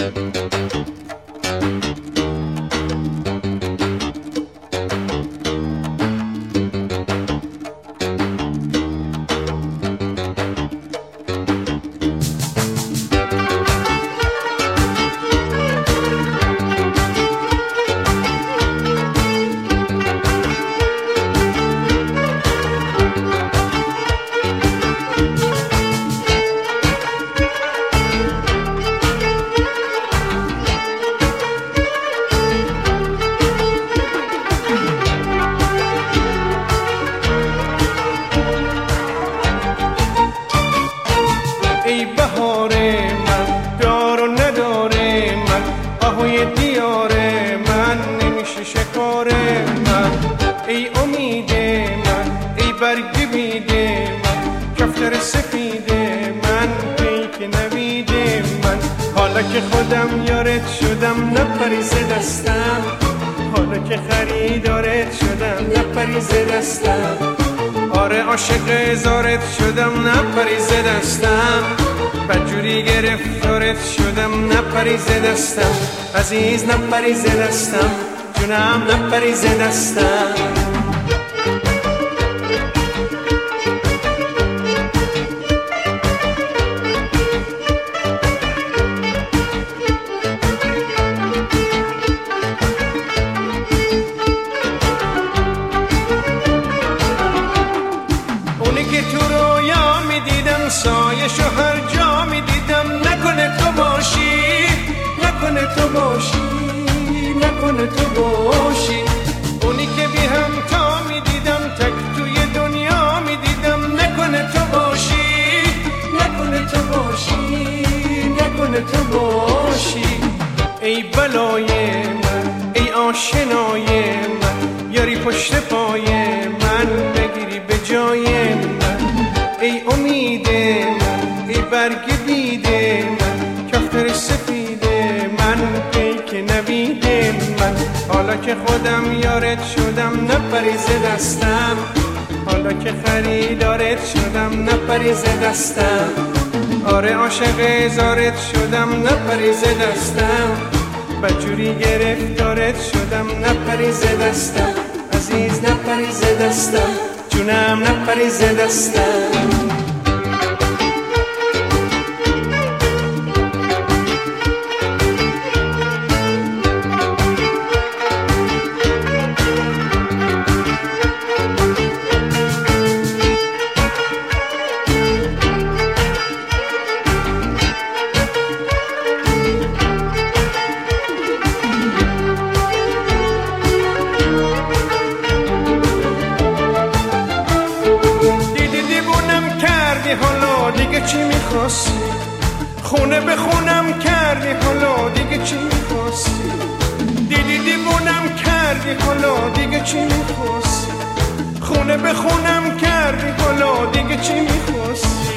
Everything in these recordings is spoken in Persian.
ای بهار من، دار و ندار من، آهوی دیار من، نمیشه شکار من. ای امید من، ای برگ بید من، کفتر سفید من، پیک نوید من. حالا که خودم یارت شدم، نپریز دستم، حالا که خریدارت شدم، نپریز دستم. آره عاشق هزارت شدم، نپریز دستم، بدجوری گرفتارت شدم، نپریز دستم. عزیز نپریز دستم، جونم نپریز دستم. که تو رویا میدیدم، سایه‌شو هر جا میدیدم، نکنه تو باشی، نکنه تو باشی، نکنه تو باشی. اونی که بی همتا میدیدم، تک توی دنیا میدیدم، نکنه تو باشی، نکنه تو باشی، نکنه تو باشی. ای بلای من، ای آشنای من، یاری پشت پای من، بگیری به جای من. ای امید من، ای برگ بید من، کفتر سفید من، پیک نوید من. حالا که خودم یارت شدم، نپریز دستم، حالا که خریدارت شدم، نپریز دستم. آره عاشق هزارت شدم، نپریز دستم، بدجوری گرفتارت شدم، نپریز دستم. عزیز نپریز دستم، جونم نپریز دستم. حالا دیگه چی میخواستی؟ خونه به خونم کردی، حالا دیگه چی میخواستی؟ دیدی دیوونم کردی، حالا دیگه چی میخواستی؟ خونه به خونم کردی، حالا دیگه چی میخواستی؟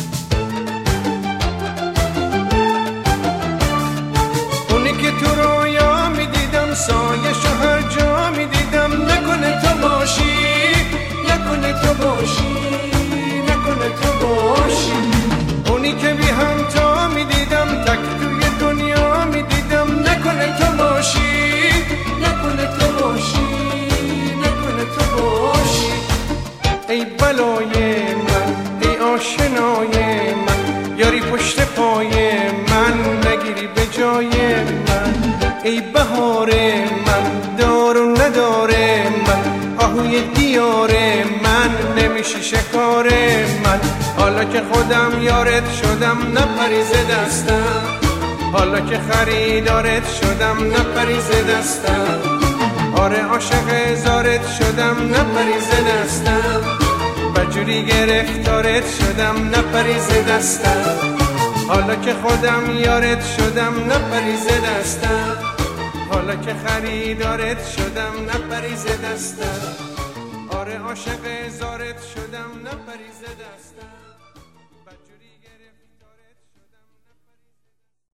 اونی که تو رویا میدیدم، سایه‌شو هر جا میدیدم، نکنه تو باشی، نکنه تو باشی، نکنه تو باشی. اونی که بی همتا میدیدم، تک توی دنیا میدیدم، نکنه تو باشی، نکنه تو باشی، نکنه تو باشی. ای بلای من، ای آشنای من، یاری پشت پای من، نگیری به جای من. ای بهار من، دار و ندار من، آهوی دیار من، نمیشی شکار من. حالا که خودم یارت شدم، نپریز دستم، حالا که خریدارت شدم، نپریز دستم. آره عاشق هزارت شدم، نپریز دستم، بدجوری گرفتارت شدم، نپریز دستم. حالا که خودم یارت شدم، نپریز دستم، حالا که خریدارت شدم، نپریز دستم. آره عاشق هزارت شدم، نپریز دستم.